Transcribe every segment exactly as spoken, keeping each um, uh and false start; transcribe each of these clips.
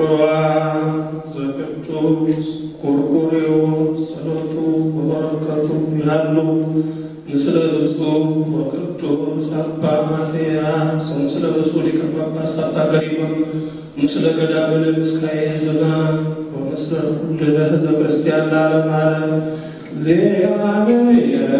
ፍቅሯ ዘቅዱስ ጎርጎርዮስ ጸሎቱ በበረከቱ ያሉ ምስለ ብፁዕ ወቅዱስ አባ ማትያስ ምስለ ብፁዕ ሊቀ ጳጳስ አባ ገሪማ ምስለ ገዳመ ምስካየ ዘና ወምስለ ኩልነ ሕዝበ ክርስቲያን ለዓለመ ዓለም እግዚአብሔር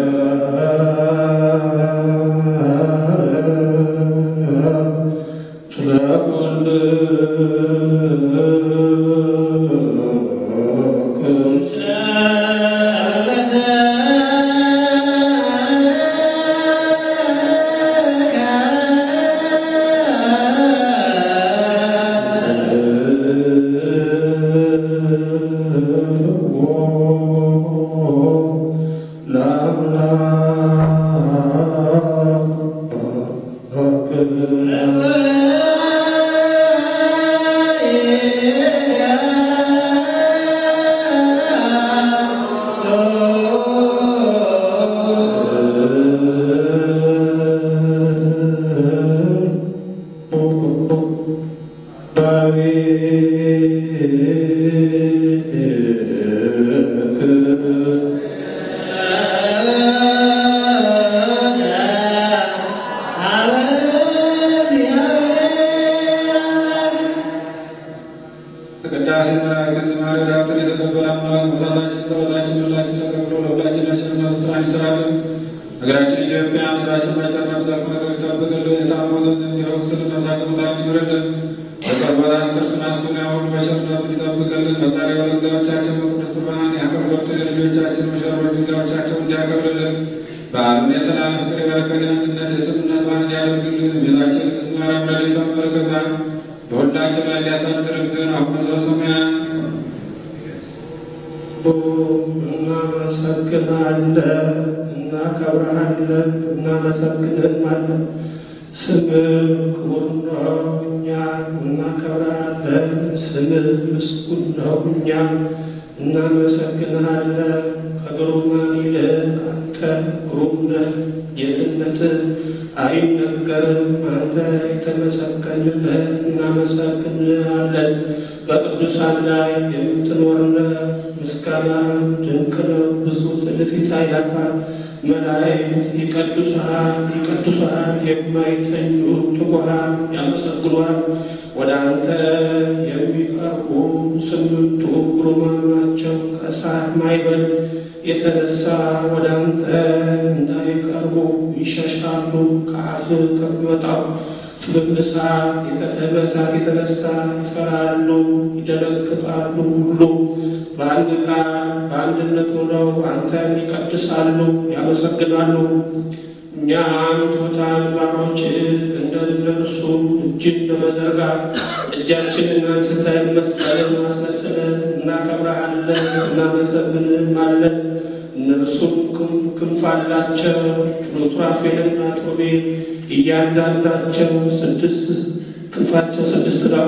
እያንዳንዳቸው ስድስት ክንፋቸው ስድስት ነው።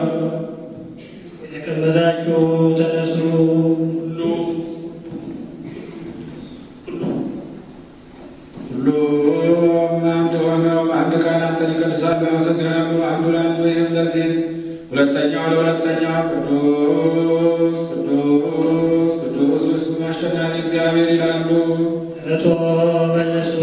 የተቀመጣችሁ ተነሱ። ሁሉ ሁሉም አንድ ሆነው አንድ ቃል አንተን ይቀድሳሉ፣ ያመሰግናሉ። አንዱ ለአንዱ ይህም ለዚህ ሁለተኛው ለሁለተኛው ቅዱስ ቅዱስ ቅዱስ ፍጹም አሸናፊ እግዚአብሔር ይላሉ። እቶ መለሱ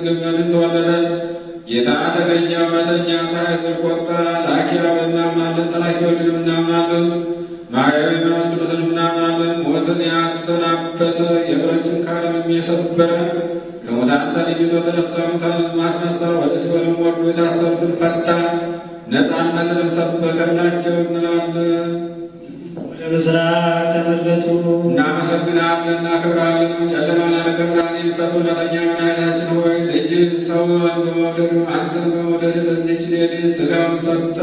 ድንግልናትን ተወለደ። ጌታ ተገኘ እውነተኛ ፀሐይ ዘቆጣ ላኪያውን እናምናለን፣ ተላኪ ወልድንም እናምናለን፣ ማርያም መንፈስ ቅዱስን እናምናለን። ሞትን ያሰናበተ የእግሮችን ካለም የሰበረ ከሙታን ተለይቶ ተነሳ፣ ሙታንን ማስነሳ፣ ወደ ሲኦልም ወርዶ የታሰሩትን ፈታ፣ ነፃነትንም ሰበከላቸው እንላለን። ወደ ምስራቅ ተመልከቱ፣ እናመሰግናለን፣ እናከብራለን። ጨለማን አለከብራን የሚሰጥ እውነተኛ መድኃኒታችን ሆይ ልጅ ሰውን በመውደዱ አንተን በመውደድ ለዚህች ሌሊት ሥጋውን ሰጠ።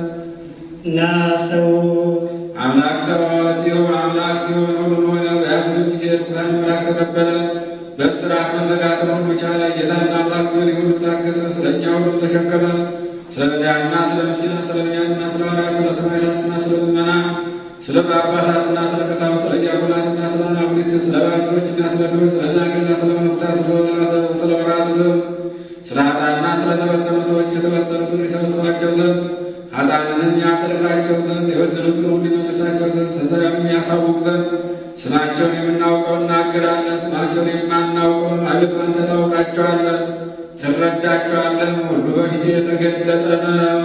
እናስተውል። አምላክ ሰው ሲሆን አምላክ ሲሆን ሁሉን ሆነ። በያዙት ጊዜ ርኩሳን መላእክት ተቀበለ። በእስራት መዘጋትን ሁሉ ቻለ። ጌታና አምላክ ሲሆን ሁሉ ታገሰ። ስለ እኛ ሁሉም ተሸከመ። ስለ ነዳያንና ስለ ምስኪናን፣ ስለ ነቢያትና ስለ ሐዋርያት፣ ስለ ሰማዕታትና ስለ ምእመናን፣ ስለ ጳጳሳትና ስለ ቀሳውስት፣ ስለ ዲያቆናትና ስለ አናጉንስት፣ ስለ ባልቴቶችና ስለ ድሆች፣ ስለ ደናግልና ስለ መነኮሳት፣ ስለ ወራቱ፣ ስለ ኃጥአንና ስለ ተበተኑ ሰዎች የተበተኑትን ይሰበስባቸው ዘንድ ኃጥአንንም ያጸድቃቸው ዘንድ የበደሉትን ሁሉ ይመልሳቸው ዘንድ ትንሣኤውንም ያሳውቅ ዘንድ ስማቸውን የምናውቀው እናገራለን፣ ስማቸውን የማናውቀውን አቤቱ አንተ ታውቃቸዋለህ፣ ትረዳቸዋለህ። ሁሉ በፊት የተገለጠ ነው።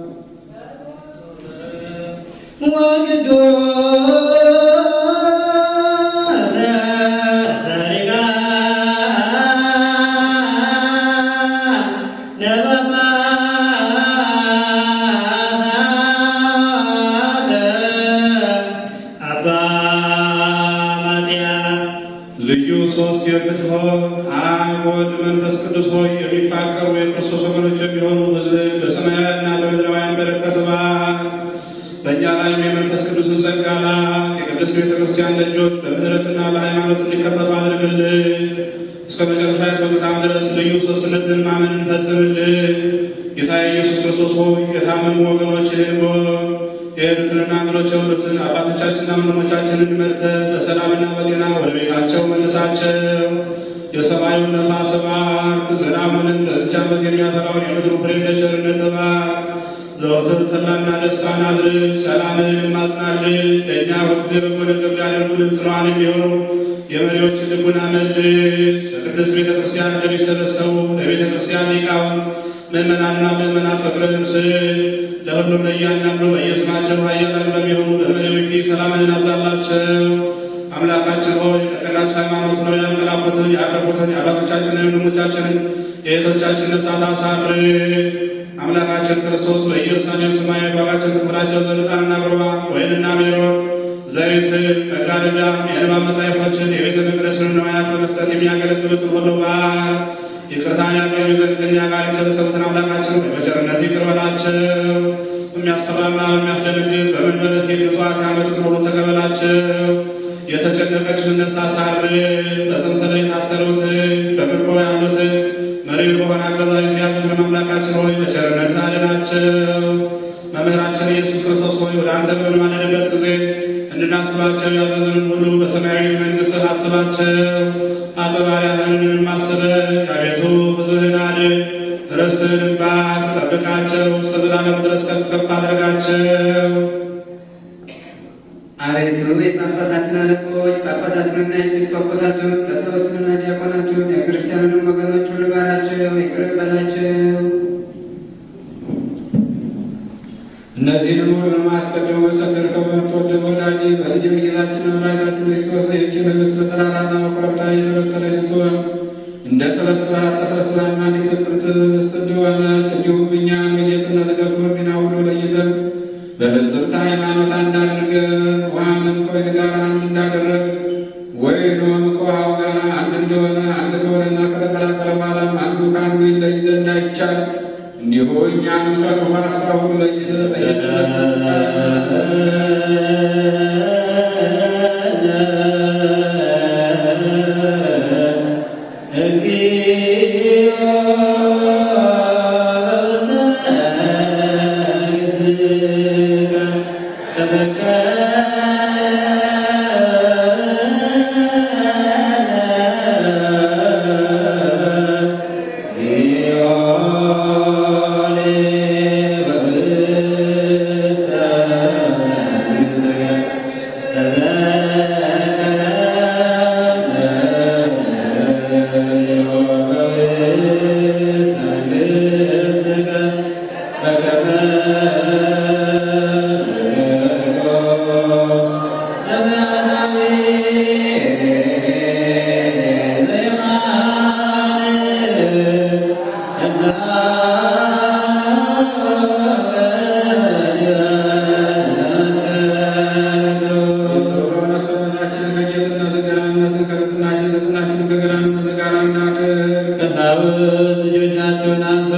ልዩ ሶስት የምትሆን አብ ወልድ መንፈስ ቅዱስ ሆይ የሚፋቀሩ የክርስቶስ ወገኖች የሚሆኑ ሕዝብ በሰማያውያንና በምድራውያን በረከት ባህ በእኛ ላይም የመንፈስ ቅዱስን ጸጋ ላክ። የቅድስት ቤተ ክርስቲያን ደጆች በምሕረትና በሃይማኖት እንዲከፈቱ አድርግልን። እስከ መጨረሻ በቅታም ድረስ ልዩ ሶስትነትን ማመን እንፈጽምልን። ጌታ ኢየሱስ ክርስቶስ ሆይ የታመሙ ወገኖችህን ጎብኝ። የሄዱትንና እንግዶች የሆኑትን አባቶቻችንና ወንድሞቻችንን መርተህ በሰላምና በጤና ወደ ቤታቸው መልሳቸው። የሰማዩን ነፋስ እባክ፣ ዝናቡንም በዚች ዓመት የሚያፈራውን የምድሩ ፍሬ እንደ ቸርነትህ እባክ። ዘወትር ተድላና ደስታን አድርግ፣ ሰላምህን ማጽናልን። ለእኛ ሁልጊዜ በጎ ነገር ሊያደርጉልን ጽኑዓን የሚሆኑ የመሪዎችን ልቡና መልስ። በቅድስት ቤተ ክርስቲያን እንደሚሰበሰቡ ለቤተ ክርስቲያን ሊቃውንት ምእመናንና ምእመናት ፍቅርህን ስጥ። ለሁሉም ለእያንዳንዱ በየስማቸው ኃያላን በሚሆኑ በመሪዎች ፊት ሰላምህን አብዛላቸው። አምላካችን ሆይ ለቀናች ሃይማኖት ነው ያንቀላፉትን ያረፉትን የአባቶቻችንን ወንድሞቻችንን የእህቶቻችንን ነጻት አሳርግ። አምላካችን ክርስቶስ በኢየሩሳሌም ሰማያዊ ዋጋቸውን ትክፈላቸው ዘንድ ዕጣንና በርባ ወይንና ሜሮን ዘይትን መጋረጃ የዕንባ መጻሕፍቶችን የቤተ መቅደስን ነዋያት በመስጠት የሚያገለግሉትን ሁሉ ባር ይቅርታን ያገኙ ዘንድ ከእኛ ጋር የተሰበሰቡትን አምላካችን ሆይ በቸርነት ይቅር በላቸው። በሚያስፈራና በሚያስደነግጥ በመንበረ ፊት ምጽዋት ያመጡትን ሁሉ ተቀበላቸው። የተጨነቀችን ነፍስ አሳርግ። በሰንሰለት የታሰሩትን በምርኮ ያሉትን መሪር በሆነ አገዛዝ የተያዙትን አምላካችን ሆይ በቸርነት አድናቸው። መምህራችን ኢየሱስ ክርስቶስ ሆይ ወደ አንተ በምንማልድበት ጊዜ እንድናስባቸው ያዘዝንን ሁሉ በሰማያዊ መንግሥትህ አስባቸው። አጥባሪያህንም አስበን አቤቱ ሕዝብህን አድን። ርስትህንም ባርክ፣ ጠብቃቸው፣ እስከ ዘላለሙ ድረስ ከፍ ከፍ አድርጋቸው። አቤቱ የጳጳሳትን አለቆች ጳጳሳትንና ኤጲስቆጶሳቱን ቀሳውስትና ዲያቆናቱን የክርስቲያኑንም ወገኖች ሁሉ ባራቸው፣ ይቅር በላቸው። እነዚህን ሁሉ ለማስቀደም በሰደድከው በምትወደው ወዳጅ በልጅ ጌታችን መድኃኒታችን ክርስቶስ ይህችን ኅብስት በተራራና በኮረብታ የተበተነች ስትሆን እንደ ሰለስት ሰዓት ተሰብስበን አንዲት ፍጽምት ኅብስት እንደሆነች እንዲሁም እኛን በጌትነት ደግሞ ሚና ሁሉ ለይተን በፍጽምት ሃይማኖት አንድ አድርገን ውሃንም ከወይን ጋር አንድ እንዳደረግ ወይኑም ከውሃው ጋር አንድ እንደሆነ አንድ ከሆነና ከተቀላቀለ በኋላም አንዱ ከአንዱ ይለይ ዘንድ አይቻል እንዲሁ እኛንም ከክፉ ሐሳብ ሁሉ ለይተህ በየተነሳ Amen. ቀሳውስት ልጆቻቸውን አንሱ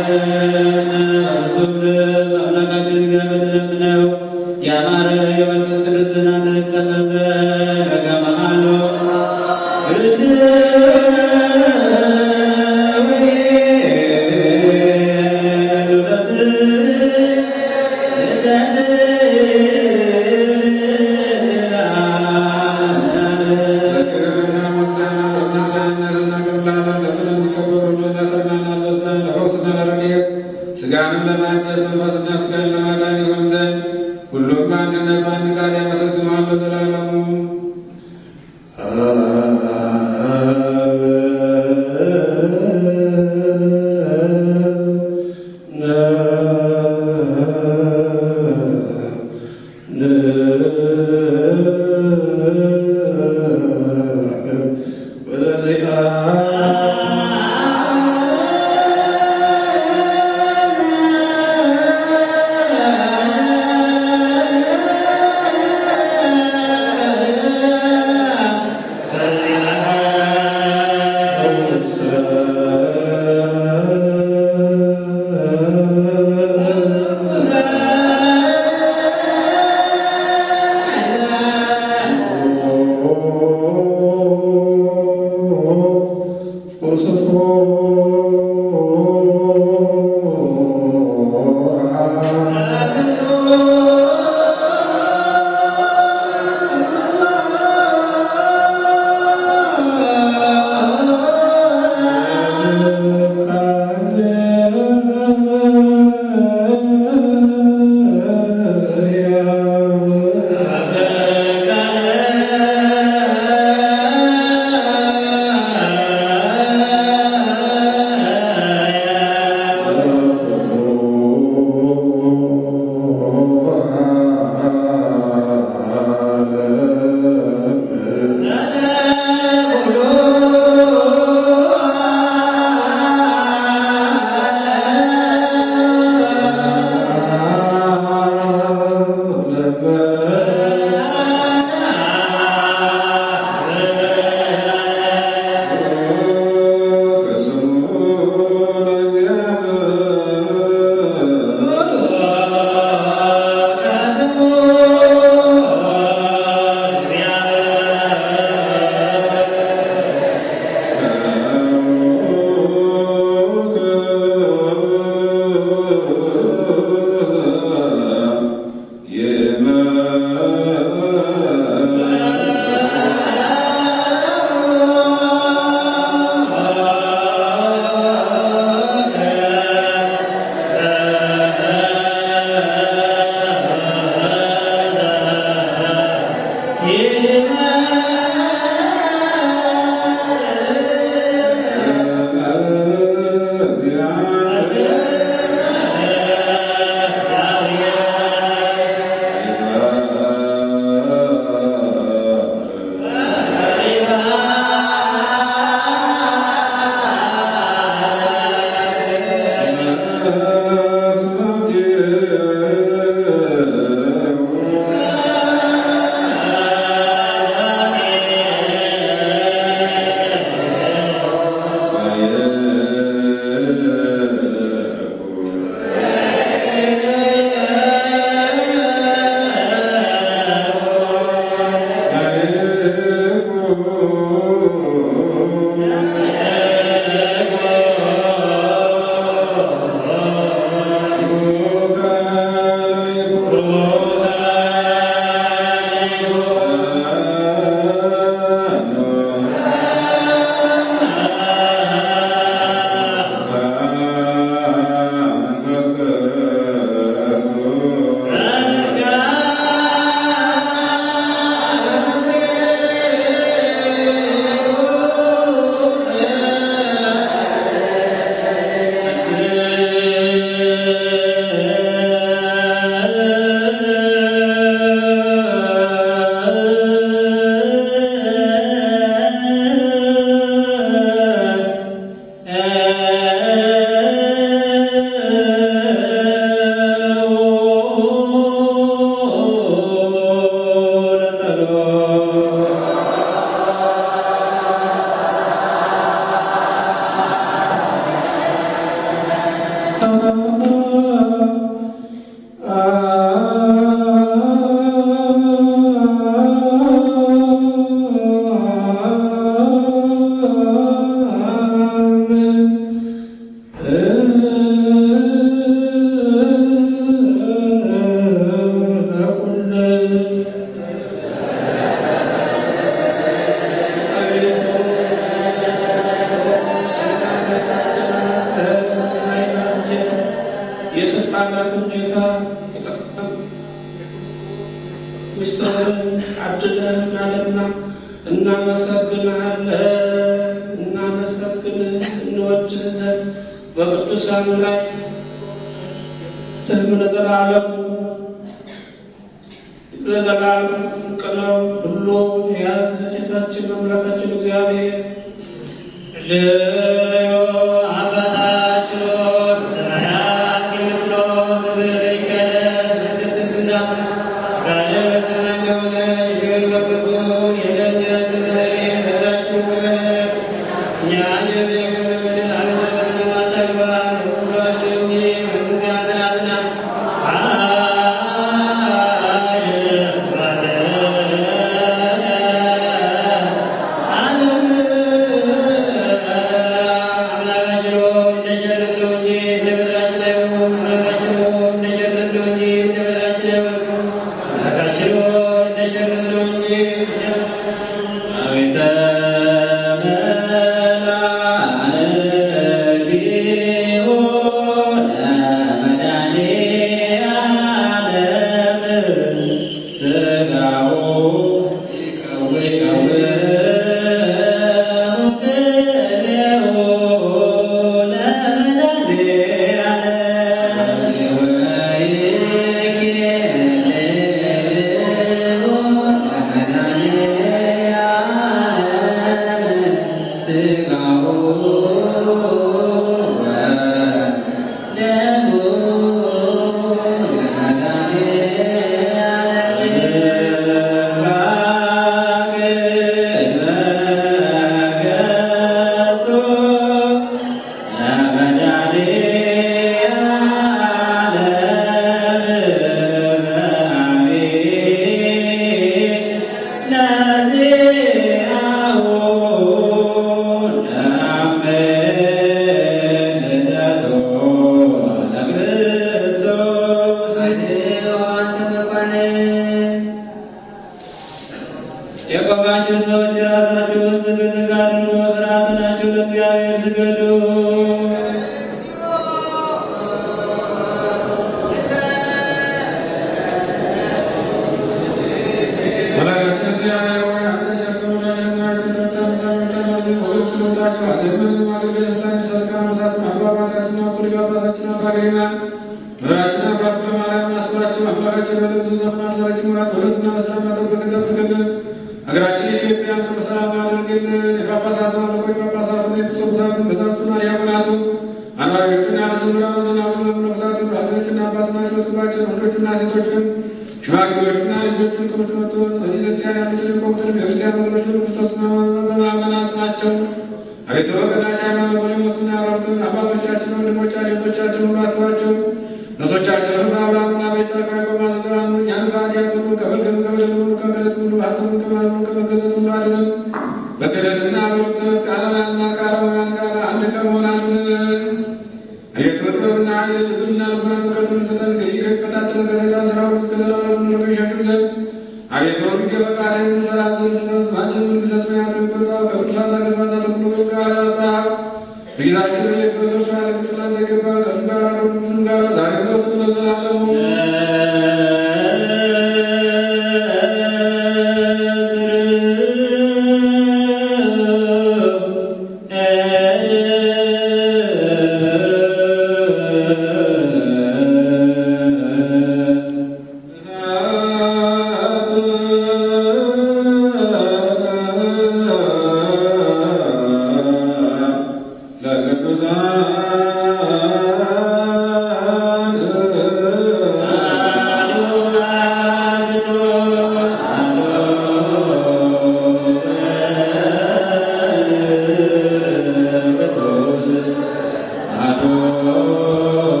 Oh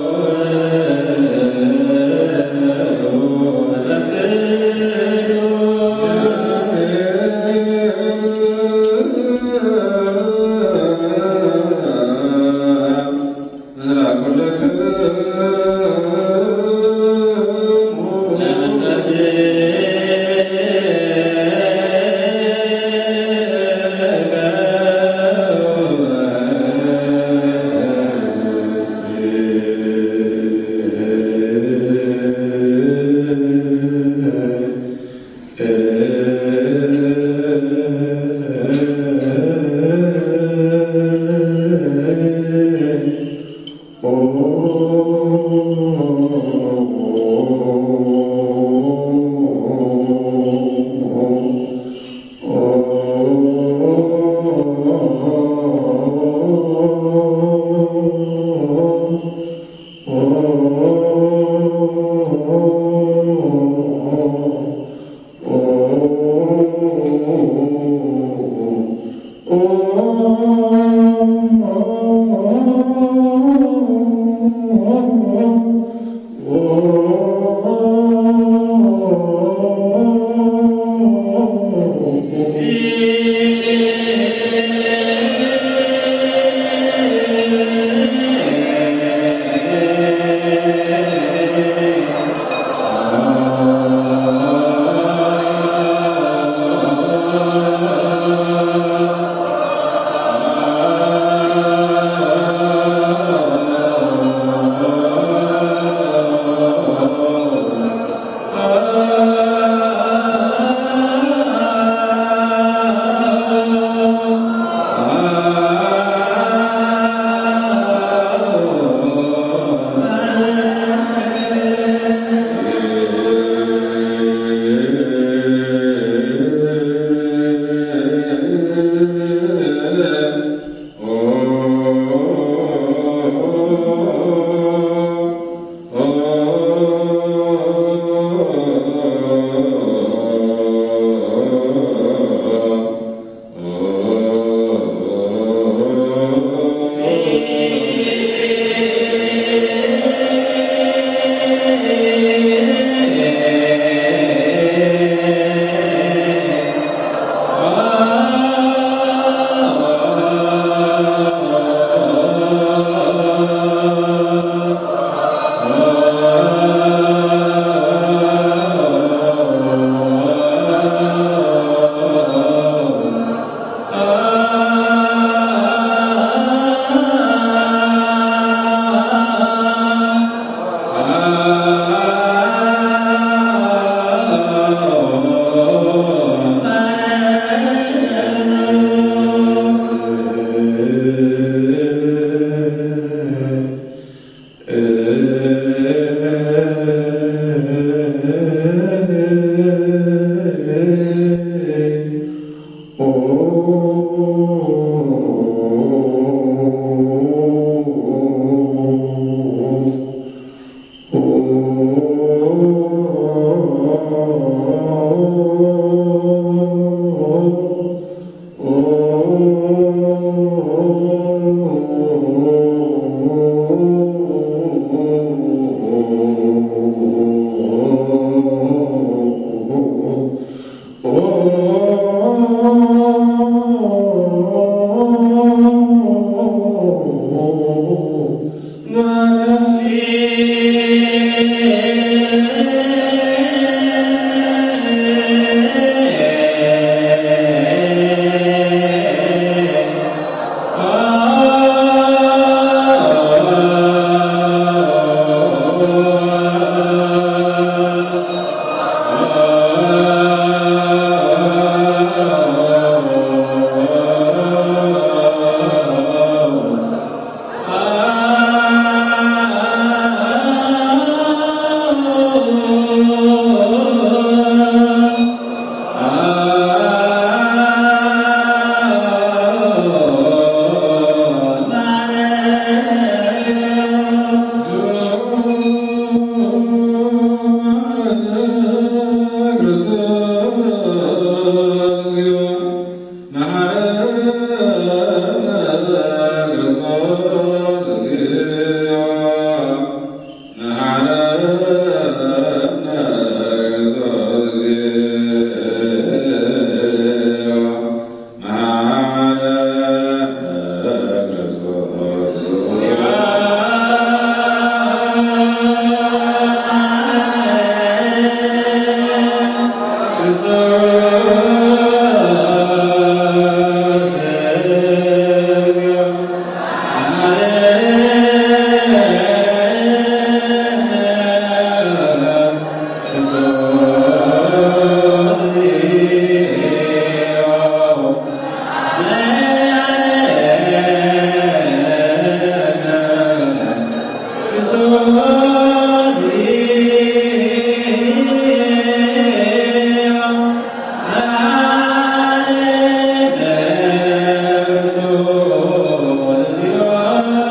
Oh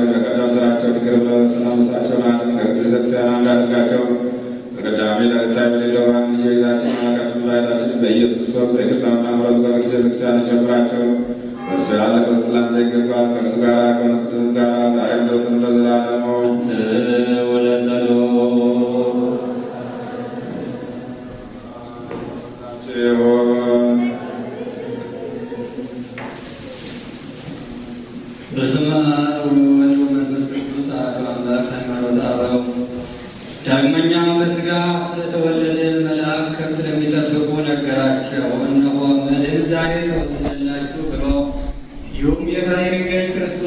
ሀገራቸውን በቀደም ስራቸው ይቅር ብለው ስናመሳቸውን አድን ከቅድስት ቤተክርስቲያን አንድ አድርጋቸው። ተቀዳሚ ተከታይ በሌለው ብርሃን ልጅ ቤዛችን አምላካችን መድኃኒታችን በኢየሱስ ክርስቶስ በይቅርታውና ምሕረቱ ከቅድስት ቤተክርስቲያን ጨምራቸው። በእርሱ ያለ ክርስትና ይገባል ከእርሱ ጋር ከመንፈስ ቅዱስ ጋር ዛሬም ዘወትርም ለዘላለሙ በስመ አብ ወወልድ ወመንፈስ ቅዱስ አሐዱ አምላክ ሃይማኖተ አበው። ዳግመኛም በሥጋ ስለተወለደ መልአክ ከብት ለሚጠብቁ ነገራቸው። እነሆ መድኅን ዛሬ ተወለደላችሁ ብሎ ይሁም የባሕርይ ገዥ ክርስቶስ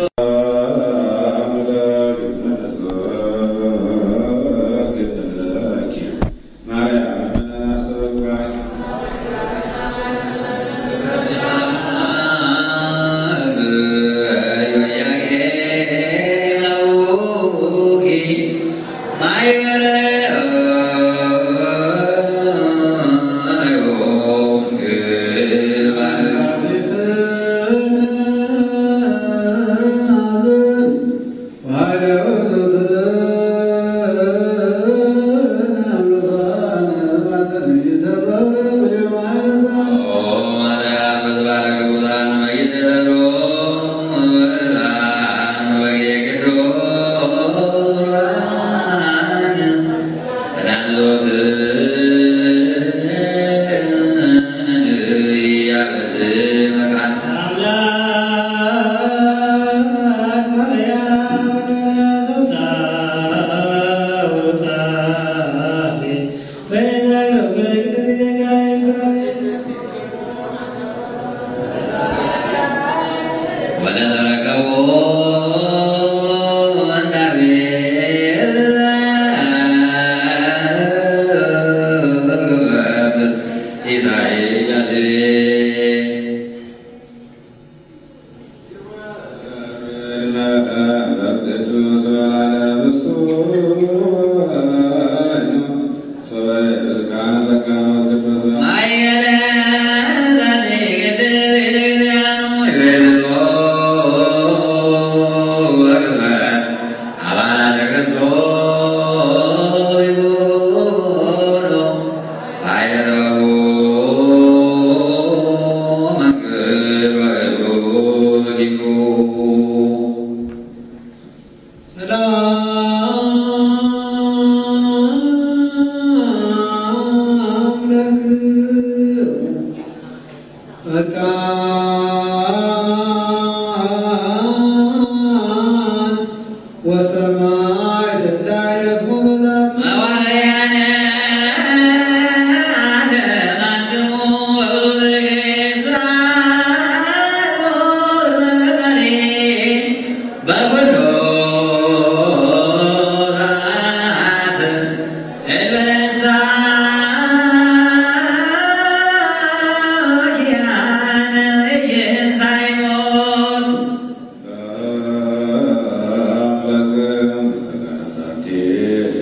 Yeah.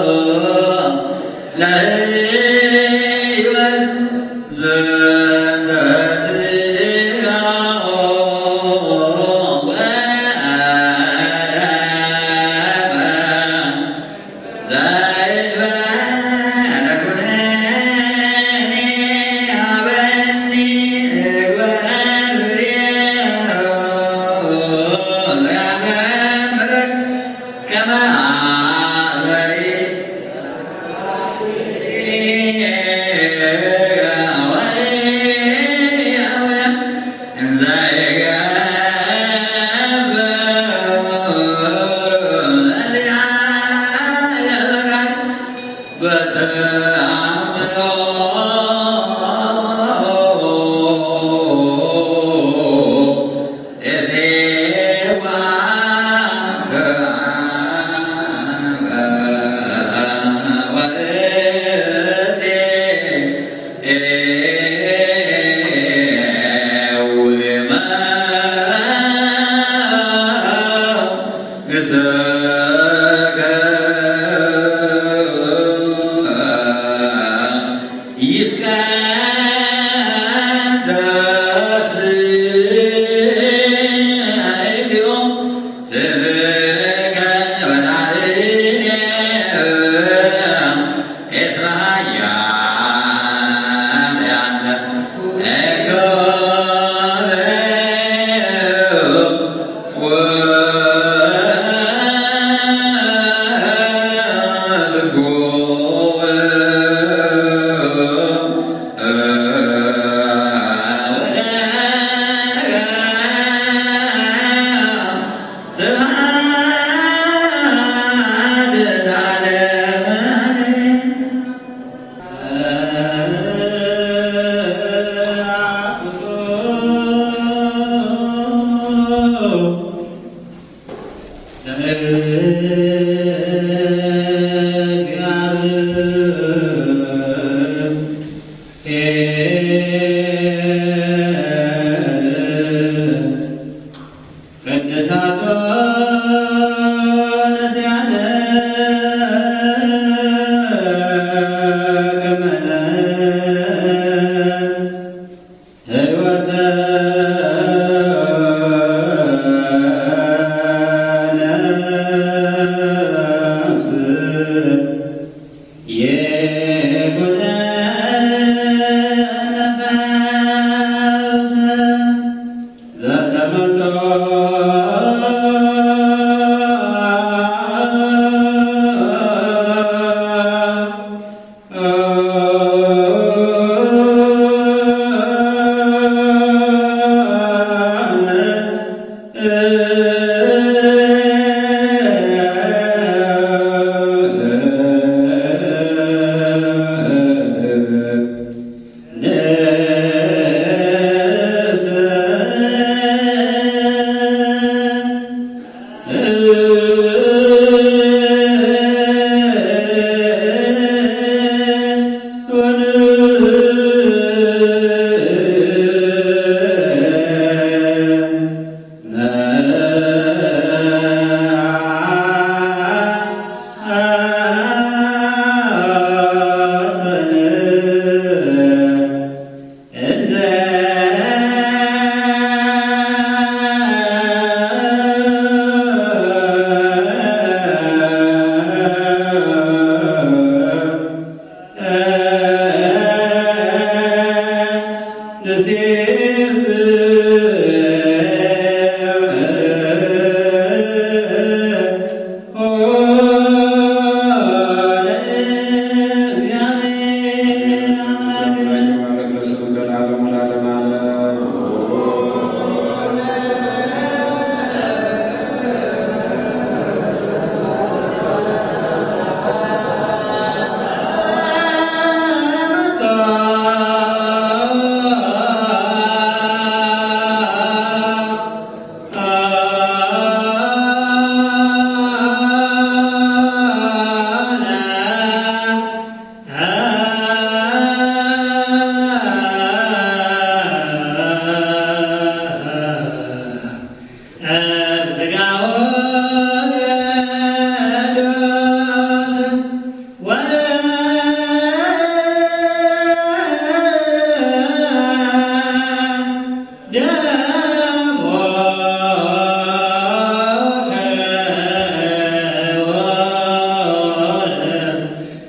Is a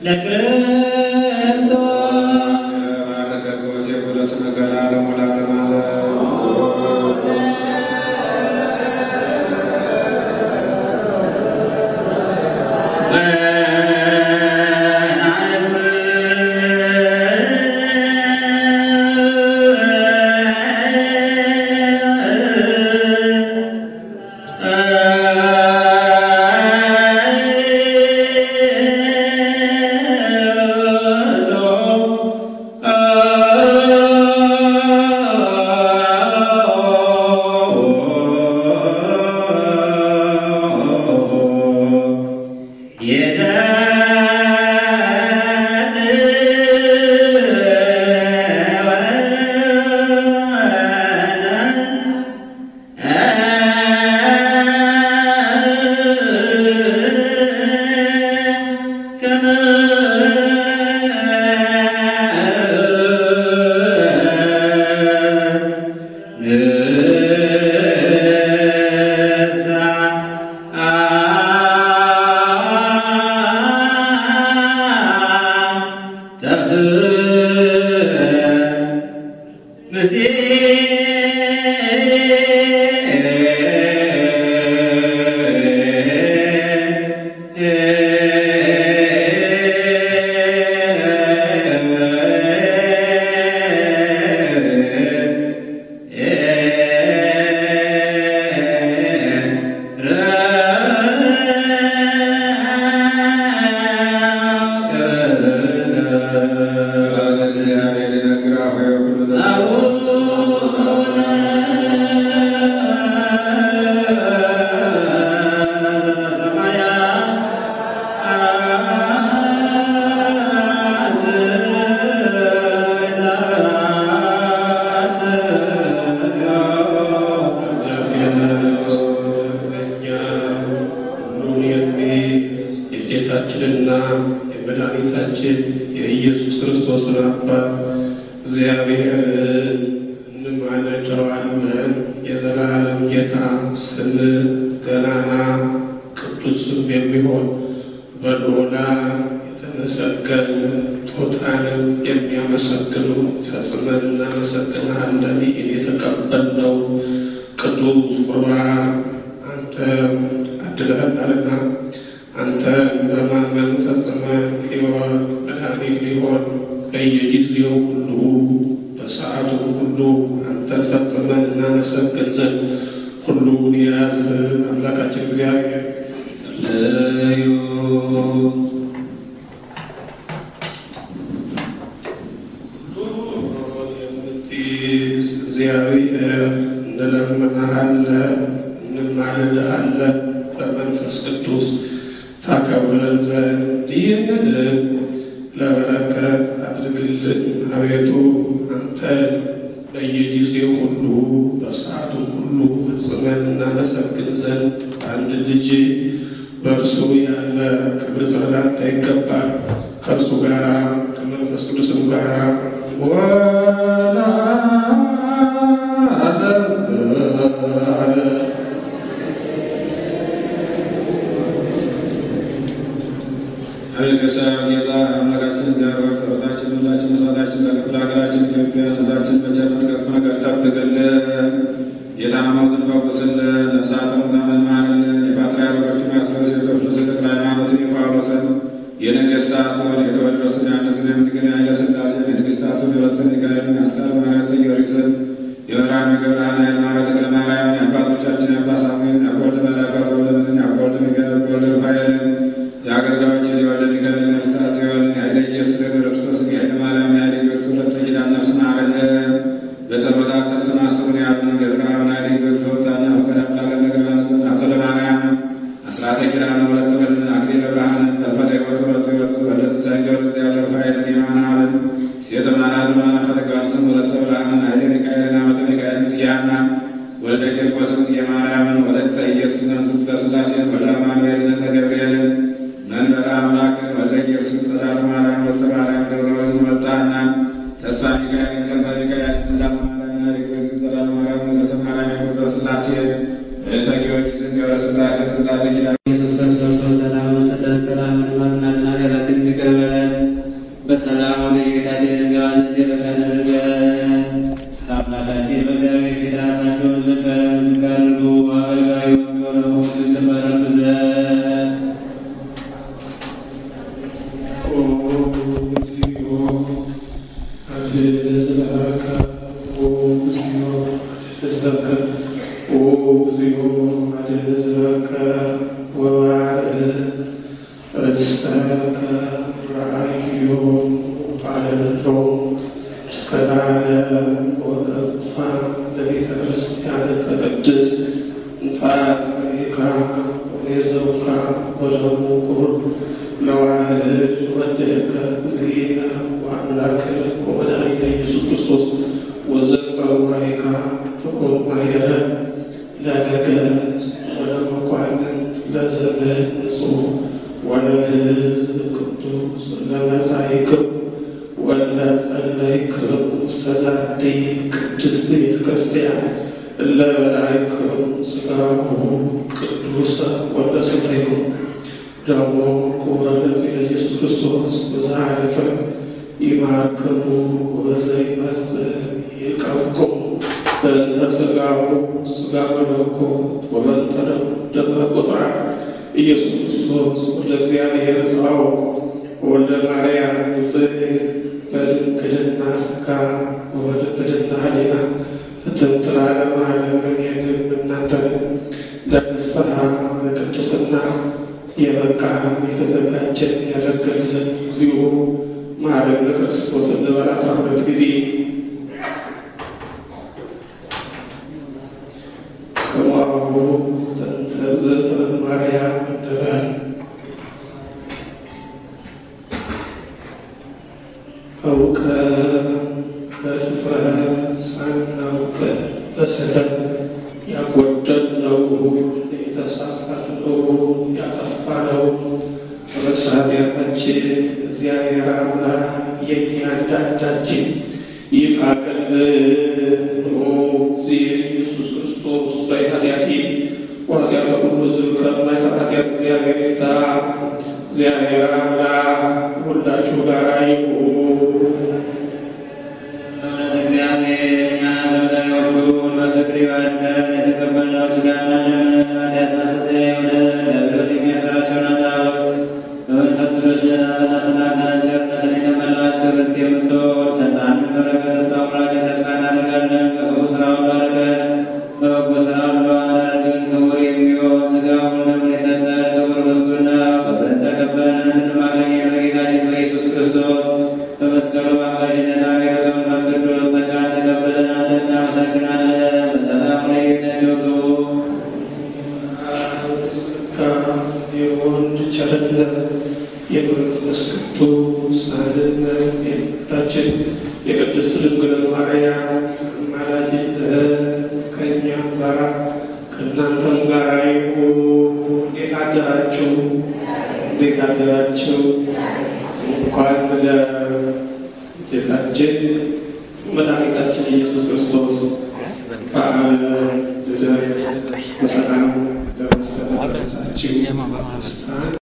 Yesus Kristus, salam, salam, salam, salam, ተቀበለን። በሰላም ወደ ጌታችን እንገባ ዘንድ የበቃን ከአምላካችን በእግዚአብሔር ፊት ራሳቸውን ዝቅ አድርጉ። አገልጋዮች ሆነው ትባረኩ ዘንድ ኢየሱስ ክርስቶስ ወልደ እግዚአብሔር ጸባዖ ወልደ ማርያም ንጽሕት በድንግልና ሥጋ ወበድንግልና ሕሊና ፍትሕት ለዓለመ ዓለም የሚያድን እናንተን ለንስሐ ለቅድስና የበቃን የተዘጋጀን ያደርገን ዘንድ እግዚኦ መሐረነ ክርስቶስ እንበል አስራ ሁለት ጊዜ ከማሁ ተንዘ ማርያም እንበል። አውቀን በድፍረት ሳናውቅ በስህተት ያጎደልነው የተሳሳትነው ያጠፋነው በመሳቢያችን እግዚአብሔር አምላክ የእያንዳንዳችን ይፋቅልን። ኢየሱስ ክርስቶስ በኃጢአቴ ወኃጢአተ ኩሉ ሕዝብ ከማይሠራ ኃጢአት እግዚአብሔር ይፍታ። እግዚአብሔር አምላክ ሁላችሁ ጋር ይሁን። እግዚአብሔር እኛን በበደላችን በፍቅር ይባርከን። የተቀበልነው ሥጋና ደም ኃጢአት ማስተስረያ ይሆነን። ዲያብሎስ የሚያስራቸውን አጣዖት በመንፈስ ቅዱስ እናሰናክለን። ቸርነትን የተመላሽ ክብርት የምትሆን ሰላምን በረከት ተስፋ ሙላት ተስፋ እናደርጋለን። በክፉ ሥራ ሁሉ አርቀን በበጎ ሥራ ሁሉ አደረግን። ክቡር የሚሆን ሥጋውን ደሙን የሰጠን ክቡር ምስጉን ነው። በብረት ተቀበልን እንድንማገኘን በጌታችን በኢየሱስ ክርስቶስ በመስቀሉ አማላጅነት አገኘን። በመንፈስ ቅዱስ ጸጋን ተቀብለናል፣ እናመሰግናለን። በሰላም ወደ ቤታችሁ ግቡ። የወልድ ቸርነት የመንፈስ ቅዱስ አንድነት የጌታችን የቅድስት ድንግል ማርያም አማላጅነት ከእኛም ጋር ከእናንተም ጋር ይሁን። እንዴት አደራችሁ? እንዴት አደራችሁ? እንኳን ለጌታችን መድኃኒታችን ኢየሱስ ክርስቶስ በዓለ ልደት በሰላም ደረሳችሁ።